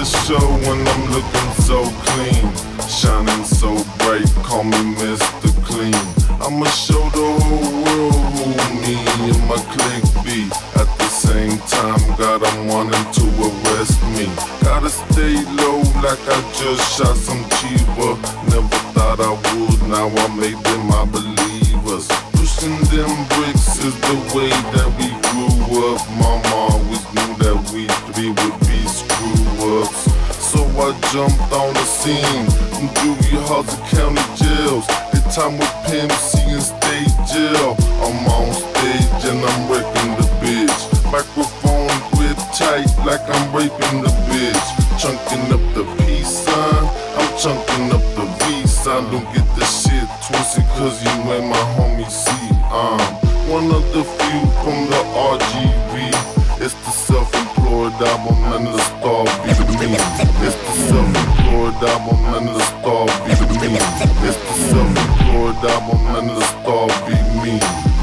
the show when I'm looking so clean, shining so bright, call me Mr. Clean. I'ma show the whole world who me and my clique be. At the same time, God, I'm wanting to arrest me. Gotta stay low like I just shot some cheaper. Never thought I would, now I made them my believers. Pushing them bricks is the way that we grew up. Mama always knew that we three would be screw-ups. So I jumped on the scene from juvie halls and county jails. Did time with Pimp C and State Jail. I'm on stage and I'm wrecking the bitch. Microphone grip tight like I'm raping the bitch. Chunking up the peace sign, I'm chunking up the V sign. Don't get the shit twisted cause you ain't my homie C. I'm one of the few from the RGB. It's the self-employed album and the star beat me. It's the self-employed album and the star beat me. It's the self-employed album and the star beat me.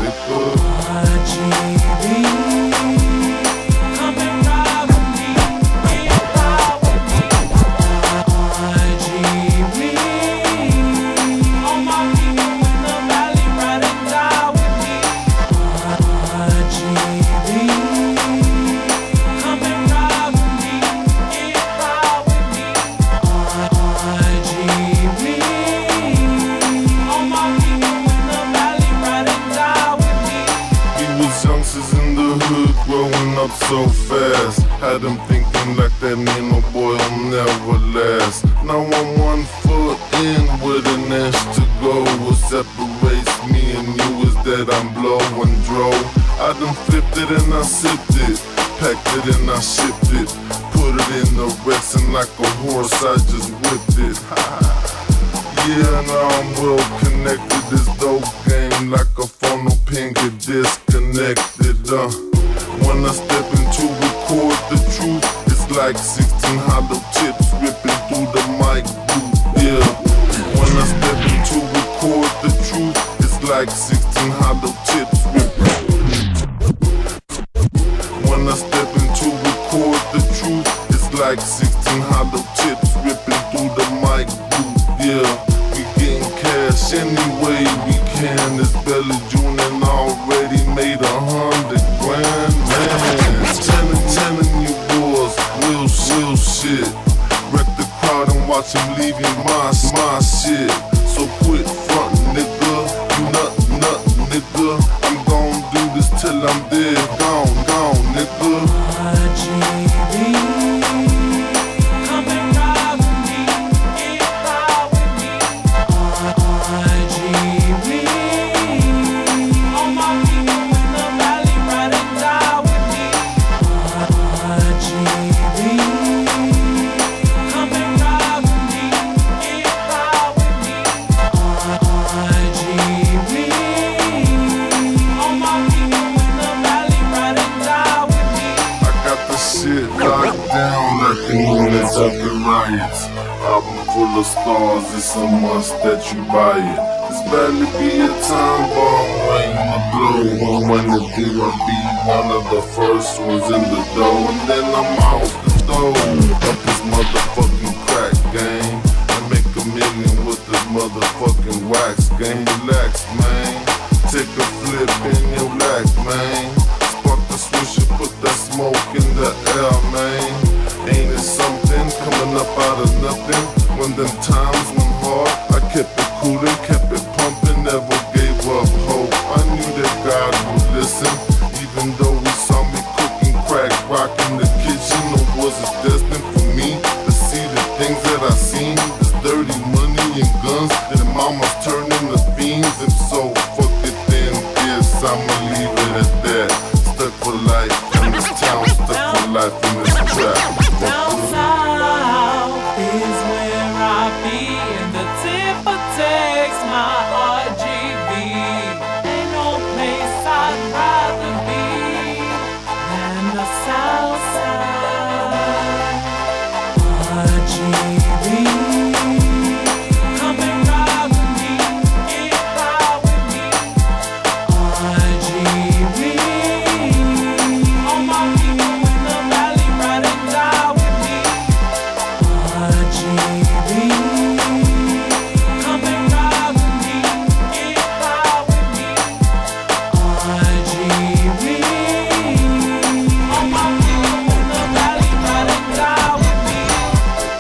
RGB. Growing up so fast, had them thinking like that mean no boy will never last. Now I'm 1 foot in with an inch to go. What separates me and you is that I'm blowing dro. I done flipped it and I sipped it, packed it and I shipped it, put it in the Rex and like a horse I just whipped it. Yeah, now I'm well connected. This dope game like a funnel pin get disconnected. When I step into record the truth, it's like 16 hollow tips ripping through the mic booth. Yeah. When I step into record the truth, it's like 16 hollow tips ripping. When I step into record the truth, it's like 16 hollow tips ripping through the mic booth. Yeah. We getting cash any way we can. It's barely June and already made 100 grand. Telling you boys real shit. Wreck the crowd and watch him leaving my shit. So quit front, nigga. You nut, nigga. I'm gon' do this till I'm dead. Gone, nigga. RGB. Of the riots, album full of stars, it's a must that you buy it. It's bound to be a time bomb waiting to blow. When it do, I'll be one of the first ones in the door. And then I'm out the door, up this motherfucking crack game, and make $1 million with this motherfucking wax game. Relax, man, take a flip in your lack, man. Spark the swisher, put that smoke in the air, man. Ain't it something coming up out of nothing? When them times went hard, I kept it coolin', kept it pumping, never gave up hope. I knew that God would listen, even though he saw me cooking crack, rocking the kitchen. Or was it destined for me to see the things that I seen? This dirty money and guns, and mama's turning the fiends. If so, fuck it then, yes, I'ma leave it at that. Stuck for life in this town, stuck for life in this trap.